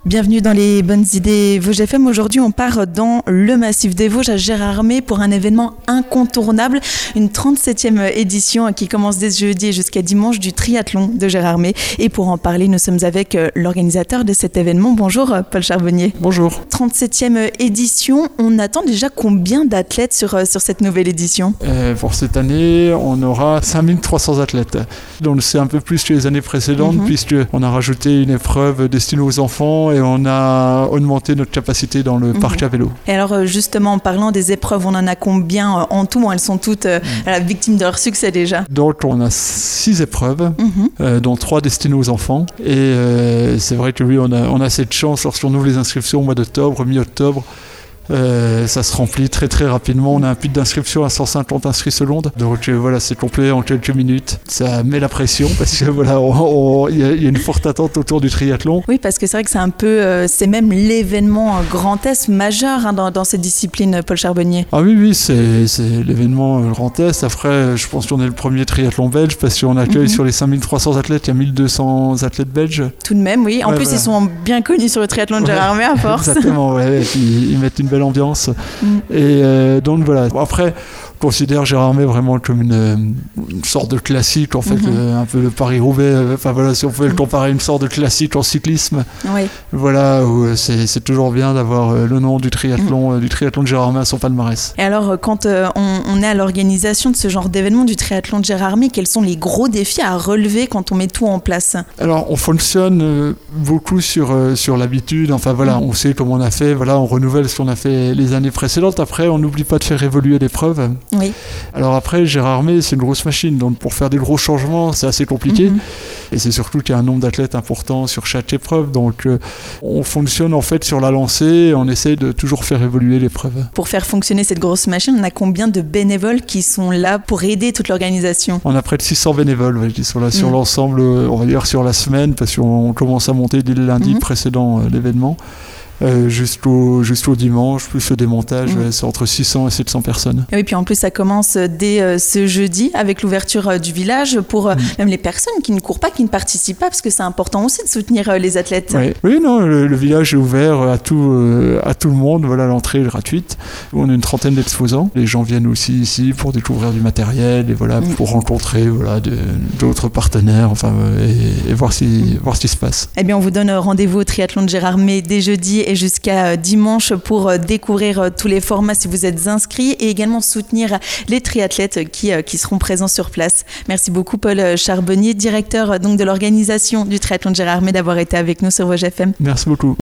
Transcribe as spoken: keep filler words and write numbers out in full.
Bienvenue dans les bonnes idées Vosges F M. Aujourd'hui, on part dans le massif des Vosges à Gérardmer pour un événement incontournable, une trente-septième édition qui commence dès jeudi jusqu'à dimanche du triathlon de Gérardmer. Et pour en parler, nous sommes avec l'organisateur de cet événement. Bonjour Paul Charbonnier. Bonjour. trente-septième édition, on attend déjà combien d'athlètes sur, sur cette nouvelle édition ? euh, Pour cette année, on aura cinq mille trois cents athlètes. Donc c'est un peu plus que les années précédentes mm-hmm. puisqu'on a rajouté une épreuve destinée aux enfants et on a augmenté notre capacité dans le mmh. parc à vélo. Et alors justement, en parlant des épreuves, on en a combien en tout ? Elles sont toutes euh, mmh. victimes de leur succès déjà. Donc on a six épreuves, mmh. euh, dont trois destinées aux enfants. Et euh, c'est vrai que oui, on a, on a cette chance lorsqu'on ouvre les inscriptions au mois d'octobre, mi-octobre. Euh, ça se remplit très très rapidement. On a un pic d'inscription à cent cinquante inscrits secondes. Donc euh, voilà, c'est complet en quelques minutes. Ça met la pression parce que voilà, il y, y a une forte attente autour du triathlon. Oui, parce que c'est vrai que c'est un peu, euh, c'est même l'événement Grand Est majeur hein, dans, dans cette discipline, Paul Charbonnier. Ah oui, oui, c'est, c'est l'événement Grand Est. Après, je pense qu'on est le premier triathlon belge parce qu'on accueille mm-hmm. sur les cinq mille trois cents athlètes, il y a mille deux cents athlètes belges. Tout de même, oui. En ouais, plus, voilà. Ils sont bien connus sur le triathlon de Gérardmer à force. Exactement, ouais. Et puis, ils mettent une belle ambiance mm. et euh, donc voilà. Après je considère Gérardmer vraiment comme une, une sorte de classique en fait, mm-hmm. euh, un peu le Paris-Roubaix, enfin voilà, si on pouvait mm. le comparer à une sorte de classique en cyclisme, oui. voilà, où c'est, c'est toujours bien d'avoir euh, le nom du triathlon, mm. euh, du triathlon de Gérardmer à son palmarès. Et alors quand euh, on, on est à l'organisation de ce genre d'événement du triathlon de Gérardmer, quels sont les gros défis à relever quand on met tout en place ? Alors on fonctionne euh, beaucoup sur, euh, sur l'habitude, enfin voilà, mm. on sait comment on a fait, voilà, on renouvelle ce qu'on a fait les années précédentes, après on n'oublie pas de faire évoluer l'épreuve. Oui. Alors après, Gérardmer, c'est une grosse machine, donc pour faire des gros changements, c'est assez compliqué. Mm-hmm. Et c'est surtout qu'il y a un nombre d'athlètes important sur chaque épreuve, donc euh, on fonctionne en fait sur la lancée, et on essaie de toujours faire évoluer l'épreuve. Pour faire fonctionner cette grosse machine, on a combien de bénévoles qui sont là pour aider toute l'organisation ? On a près de six cents bénévoles ouais, qui sont là mm. sur l'ensemble, on va dire sur la semaine, parce qu'on commence à monter dès le lundi mm-hmm. précédent euh, l'événement. Euh, jusqu'au, jusqu'au dimanche, plus le démontage, mmh. ouais, c'est entre six cents et sept cents personnes. Et oui, puis en plus, ça commence dès euh, ce jeudi avec l'ouverture euh, du village pour euh, mmh. même les personnes qui ne courent pas, qui ne participent pas, parce que c'est important aussi de soutenir euh, les athlètes. Ouais. Oui, non, le, le village est ouvert à tout, euh, à tout le monde. Voilà, l'entrée est gratuite. On a une trentaine d'exposants. Les gens viennent aussi ici pour découvrir du matériel et voilà, mmh. pour rencontrer voilà, de, d'autres partenaires enfin, et, et voir, si, mmh. voir ce qui se passe. Eh bien, on vous donne rendez-vous au triathlon de Gérardmer dès jeudi et jusqu'à dimanche pour découvrir tous les formats si vous êtes inscrits et également soutenir les triathlètes qui, qui seront présents sur place. Merci beaucoup Paul Charbonnier, directeur donc de l'organisation du triathlon de Gérardmer, d'avoir été avec nous sur Vosges F M. Merci beaucoup.